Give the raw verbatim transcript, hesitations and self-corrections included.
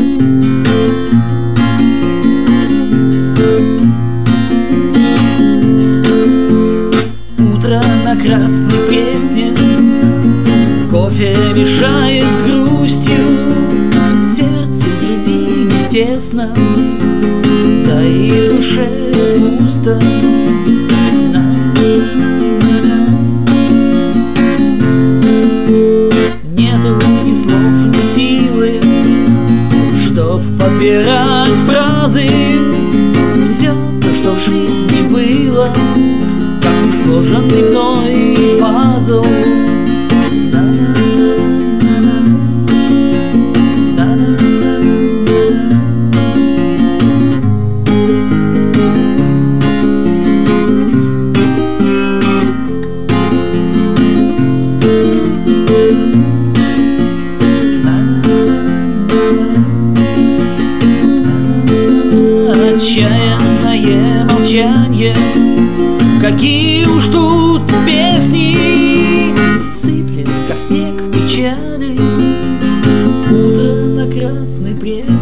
Утро на Красной Пресне, кофе мешает с грустью, сердцу в груди не тесно, да и в душе пусто. Нету ни слов, ни силы, чтоб подбирать фразы. Все то, что в жизни было, как несложенный мной пазл. Отчаянное молчанье, какие уж тут песни, сыплет, как снег, печали. Утро на Красной Пресне.